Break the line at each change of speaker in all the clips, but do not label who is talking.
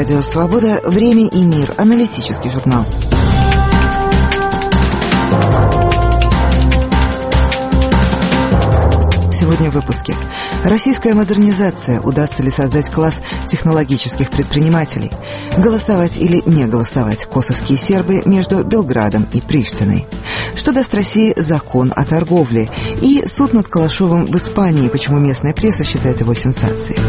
Радио Свобода. Время и мир. Аналитический журнал. Сегодня в выпуске. Российская модернизация. Удастся ли создать класс технологических предпринимателей? Голосовать или не голосовать косовские сербы между Белградом и Приштиной? Что даст России закон о торговле? И суд над Калашовым в Испании. Почему местная пресса считает его сенсацией?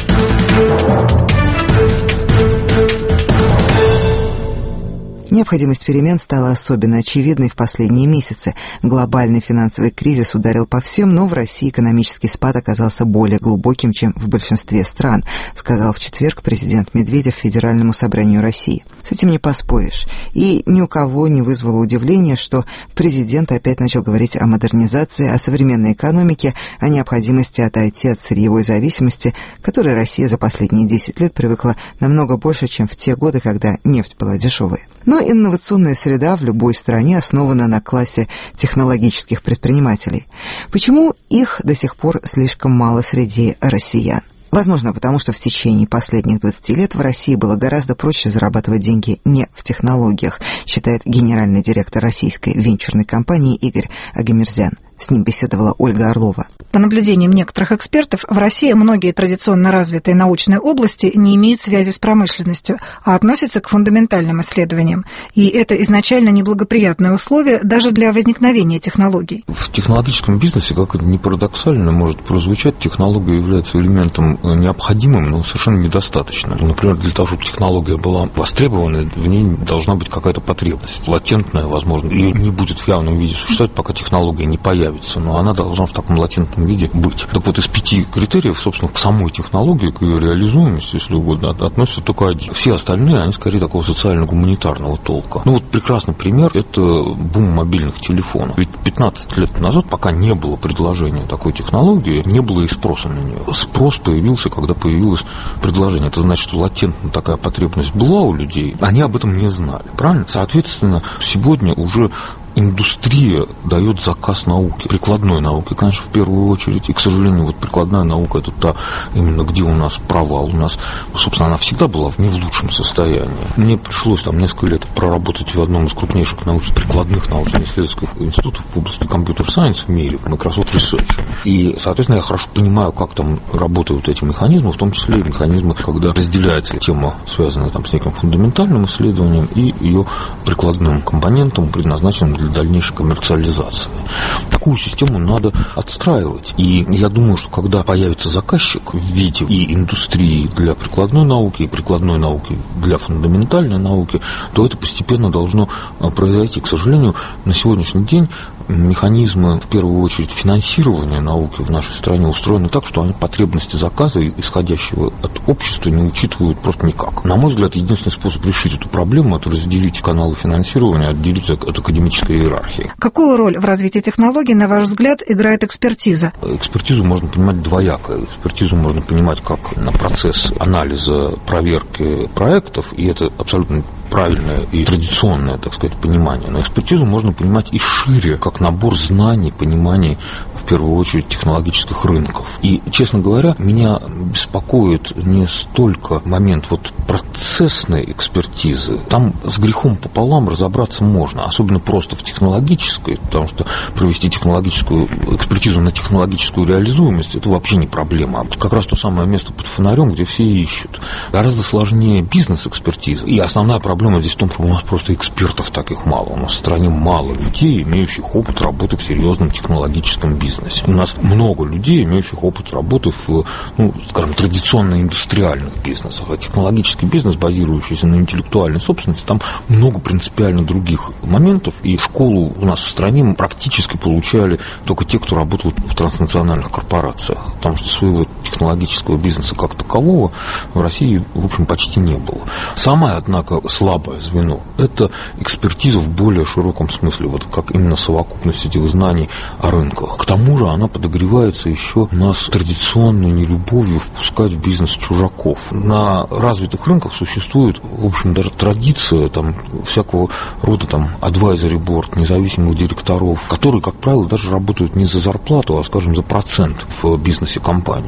Необходимость перемен стала особенно очевидной в последние месяцы. Глобальный финансовый кризис ударил по всем, но в России экономический спад оказался более глубоким, чем в большинстве стран, сказал в четверг президент Медведев Федеральному собранию России. С этим не поспоришь. И ни у кого не вызвало удивления, что президент опять начал говорить о модернизации, о современной экономике, о необходимости отойти от сырьевой зависимости, к которой Россия за последние 10 лет привыкла намного больше, чем в те годы, когда нефть была дешевой. Но инновационная среда в любой стране основана на классе технологических предпринимателей. Почему их до сих пор слишком мало среди россиян? Возможно, потому что в течение последних 20 лет в России было гораздо проще зарабатывать деньги не в технологиях, считает генеральный директор российской венчурной компании Игорь Агамерзян. С ним беседовала Ольга Орлова.
По наблюдениям некоторых экспертов, в России многие традиционно развитые научные области не имеют связи с промышленностью, а относятся к фундаментальным исследованиям. И это изначально неблагоприятное условие даже для возникновения технологий.
В технологическом бизнесе, как это ни парадоксально может прозвучать, технология является элементом необходимым, но совершенно недостаточным. Например, для того, чтобы технология была востребована, в ней должна быть какая-то потребность, латентная, возможно. Ее не будет в явном виде существовать, пока технология не появится. Но она должна в таком латентном виде быть. Так вот, из 5 критериев, собственно, к самой технологии, к ее реализуемости, если угодно, относится только один. Все остальные, они скорее такого социально-гуманитарного толка. Ну вот прекрасный пример – это бум мобильных телефонов. Ведь 15 лет назад, пока не было предложения такой технологии, не было и спроса на нее. Спрос появился, когда появилось предложение. Это значит, что латентно такая потребность была у людей, они об этом не знали. Правильно? Соответственно, сегодня уже индустрия дает заказ науки, прикладной науки, конечно, в первую очередь. И, к сожалению, вот прикладная наука – это та, именно где у нас провал. У нас, собственно, она всегда была не в лучшем состоянии. Мне пришлось там несколько лет проработать в одном из крупнейших прикладных научно-исследовательских институтов в области компьютер-сайенс в мире, в Microsoft Research. И, соответственно, я хорошо понимаю, как там работают эти механизмы, в том числе и механизмы, когда разделяется тема, связанная там с неким фундаментальным исследованием, и ее прикладным компонентом, предназначенным для дальнейшей коммерциализации. Такую систему надо отстраивать. И я думаю, что когда появится заказчик в виде и индустрии для прикладной науки, и прикладной науки для фундаментальной науки, то это постепенно должно произойти. К сожалению, на сегодняшний день механизмы, в первую очередь, финансирования науки в нашей стране устроены так, что они потребности заказа, исходящего от общества, не учитывают просто никак. На мой взгляд, единственный способ решить эту проблему – это разделить каналы финансирования, отделить от академической иерархии.
Какую роль в развитии технологий, на ваш взгляд, играет экспертиза?
Экспертизу можно понимать двояко. Экспертизу можно понимать как процесс анализа, проверки проектов, и это абсолютно правильное и традиционное, так сказать, понимание. Но экспертизу можно понимать и шире, как набор знаний, пониманий, в первую очередь, технологических рынков. И, честно говоря, меня беспокоит не столько момент вот процессной экспертизы. Там с грехом пополам разобраться можно, особенно просто в технологической, потому что провести технологическую экспертизу на технологическую реализуемость – это вообще не проблема. А как раз то самое место под фонарем, где все ищут. Гораздо сложнее бизнес-экспертиза. И основная проблема здесь в том, что у нас просто экспертов таких мало. У нас в стране мало людей, имеющих опыт работы в серьезном технологическом бизнесе. У нас много людей, имеющих опыт работы в, скажем, традиционно-индустриальных бизнесах. А технологический бизнес, базирующийся на интеллектуальной собственности, там много принципиально других моментов. И школу у нас в стране практически получали только те, кто работал в транснациональных корпорациях. Потому что своего технологического бизнеса как такового в России, в общем, почти не было. Самое, однако, слабое звено – это экспертиза в более широком смысле, вот как именно совокупность этих знаний о рынках. К тому же она подогревается еще у нас традиционной нелюбовью впускать в бизнес чужаков. На развитых рынках существует, в общем, даже традиция там, всякого рода там advisory board, независимых директоров, которые, как правило, даже работают не за зарплату, а, скажем, за процент в бизнесе компании. Какой-то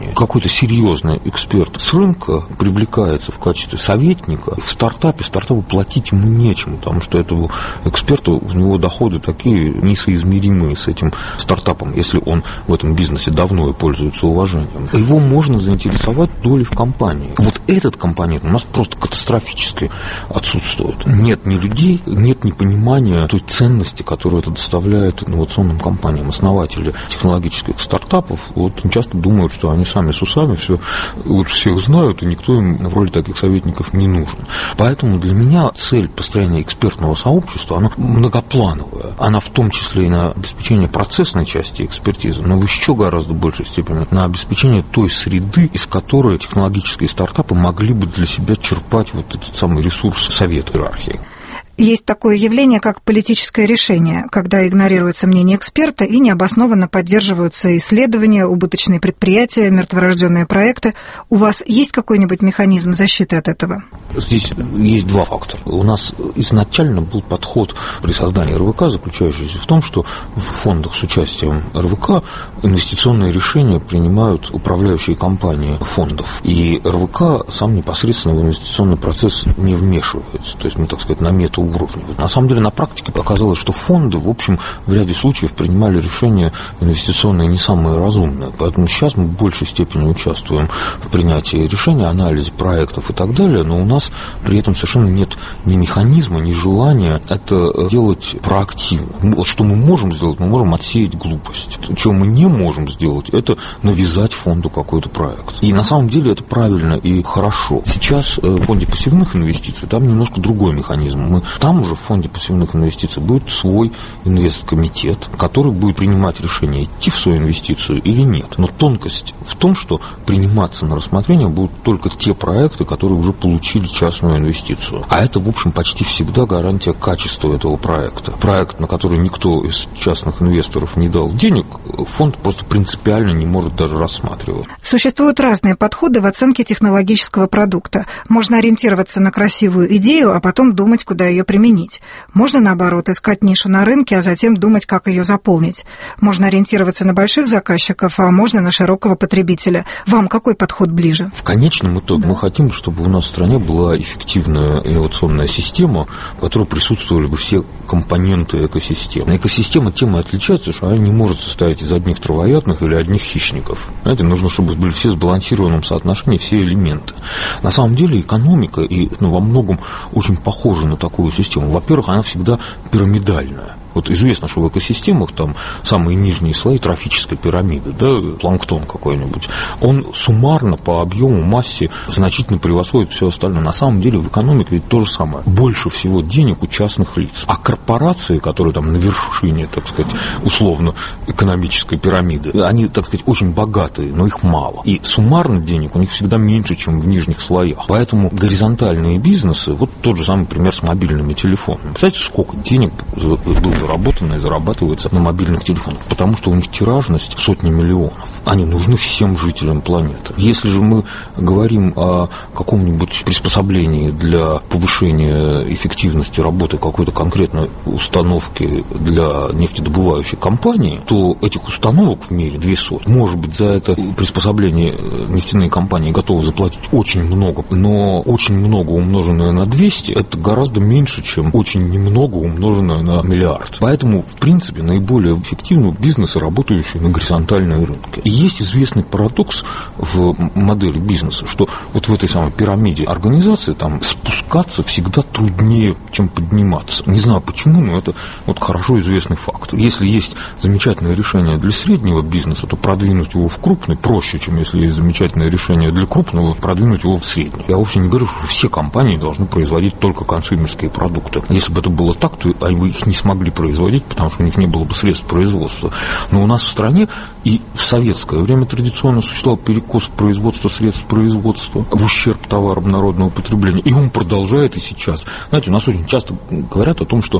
какой-то серьезный эксперт с рынка привлекается в качестве советника в стартапу платить ему нечему, потому что этому эксперту, у него доходы такие несоизмеримые с этим стартапом, если он в этом бизнесе давно и пользуется уважением. Его можно заинтересовать долей в компании. Вот этот компонент у нас просто катастрофически отсутствует. Нет ни людей, нет ни понимания той ценности, которую это доставляет инновационным компаниям. Основатели технологических стартапов вот часто думают, что они сами с усами все лучше всех знают, и никто им в роли таких советников не нужен. Поэтому для меня цель построения экспертного сообщества, она многоплановая. Она в том числе и на обеспечение процессной части экспертизы, но в еще гораздо большей степени на обеспечение той среды, из которой технологические стартапы могли бы для себя черпать вот этот самый ресурс совета иерархии.
Есть такое явление, как политическое решение, когда игнорируется мнение эксперта и необоснованно поддерживаются исследования, убыточные предприятия, мертворожденные проекты. У вас есть какой-нибудь механизм защиты от этого?
Здесь есть два фактора. У нас изначально был подход при создании РВК, заключающийся в том, что в фондах с участием РВК инвестиционные решения принимают управляющие компании фондов. И РВК сам непосредственно в инвестиционный процесс не вмешивается. То есть мы, так сказать, на метауровне. На самом деле, на практике оказалось, что фонды, в общем, в ряде случаев принимали решения инвестиционные не самые разумные. Поэтому сейчас мы в большей степени участвуем в принятии решений, анализе проектов и так далее, но у нас при этом совершенно нет ни механизма, ни желания это делать проактивно. Вот что мы можем сделать, мы можем отсеять глупость. Чего мы не можем сделать, это навязать фонду какой-то проект. И на самом деле это правильно и хорошо. Сейчас в фонде пассивных инвестиций там немножко другой механизм. Там уже в фонде пассивных инвестиций будет свой инвесткомитет, который будет принимать решение, идти в свою инвестицию или нет. Но тонкость в том, что приниматься на рассмотрение будут только те проекты, которые уже получили частную инвестицию. А это, в общем, почти всегда гарантия качества этого проекта. Проект, на который никто из частных инвесторов не дал денег, фонд просто принципиально не может даже рассматривать.
Существуют разные подходы в оценке технологического продукта. Можно ориентироваться на красивую идею, а потом думать, куда ее применить. Можно, наоборот, искать нишу на рынке, а затем думать, как ее заполнить. Можно ориентироваться на больших заказчиков, а можно на широкого потребителя. Вам какой подход ближе?
В конечном итоге мы хотим, чтобы у нас в стране была эффективная инновационная система, в которой присутствовали бы все компоненты экосистемы. Экосистема тем и отличается, что она не может состоять из одних травоядных или одних хищников. Знаете, нужно, чтобы были все в сбалансированном соотношении, все элементы. На самом деле экономика и во многом очень похожа на такую систему. Во-первых, она всегда пирамидальная. Вот известно, что в экосистемах там самые нижние слои трофической пирамиды, да, планктон какой-нибудь, он суммарно по объему, массе значительно превосходит все остальное. На самом деле в экономике ведь то же самое. Больше всего денег у частных лиц. А корпорации, которые там на вершине, так сказать, условно экономической пирамиды, они, так сказать, очень богатые, но их мало. И суммарно денег у них всегда меньше, чем в нижних слоях. Поэтому горизонтальные бизнесы, вот тот же самый пример с мобильными телефонами. Представляете, сколько денег было заработано и зарабатывается на мобильных телефонах, потому что у них тиражность сотни миллионов. Они нужны всем жителям планеты. Если же мы говорим о каком-нибудь приспособлении для повышения эффективности работы какой-то конкретной установки для нефтедобывающей компании, то этих установок в мире 200. Может быть, за это приспособление нефтяные компании готовы заплатить очень много, но очень много умноженное на 200 это гораздо меньше, чем очень немного умноженное на миллиард. Поэтому, в принципе, наиболее эффективны бизнесы, работающие на горизонтальной рынке. И есть известный парадокс в модели бизнеса, что вот в этой самой пирамиде организации там спускаться всегда труднее, чем подниматься. Не знаю почему, но это вот хорошо известный факт. Если есть замечательное решение для среднего бизнеса, то продвинуть его в крупный проще, чем если есть замечательное решение для крупного, продвинуть его в средний. Я вовсе не говорю, что все компании должны производить только консюмерские продукты. Если бы это было так, то они бы их не смогли производить, потому что у них не было бы средств производства. Но у нас в стране и в советское время традиционно существовал перекос в производство средств производства в ущерб товарам народного потребления. И он продолжает и сейчас. Знаете, у нас очень часто говорят о том, что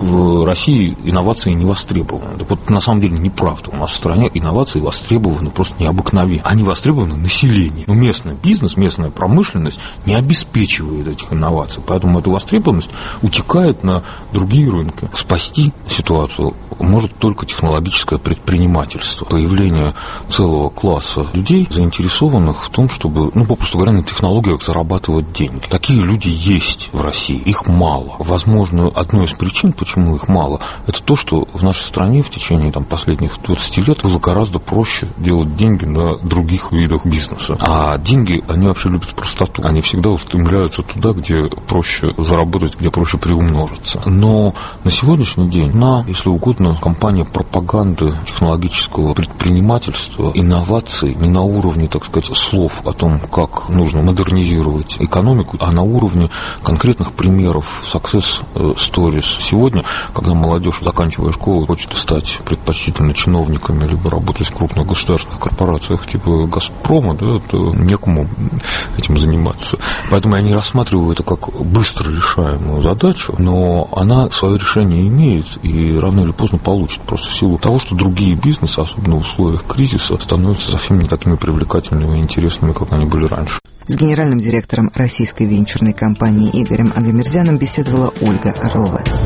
в России инновации не востребованы. Так вот, на самом деле неправда. У нас в стране инновации востребованы просто необыкновенно. Они востребованы населением. Но местный бизнес, местная промышленность не обеспечивает этих инноваций. Поэтому эта востребованность утекает на другие рынки. Спасти спасти ситуацию может только технологическое предпринимательство. Появление целого класса людей, заинтересованных в том, чтобы, попросту говоря, на технологиях зарабатывать деньги. Такие люди есть в России, их мало. Возможно, одной из причин, почему их мало, это то, что в нашей стране в течение последних 20 лет было гораздо проще делать деньги на других видах бизнеса. А деньги, они вообще любят простоту. Они всегда устремляются туда, где проще заработать, где проще приумножиться. Но на сегодняшний день, если угодно, компания пропаганды технологического предпринимательства, инноваций не на уровне, так сказать, слов о том, как нужно модернизировать экономику, а на уровне конкретных примеров, success stories. Сегодня, когда молодежь, заканчивая школу, хочет стать предпочтительно чиновниками, либо работать в крупных государственных корпорациях типа «Газпрома», то некому этим заниматься. Поэтому я не рассматриваю это как быстро решаемую задачу, но она свое решение имеет и рано или поздно получит, просто в силу того, что другие бизнесы, особенно в условиях кризиса, становятся совсем не такими привлекательными и интересными, как они были раньше.
С генеральным директором российской венчурной компании Игорем Агамерзяном беседовала Ольга Орлова.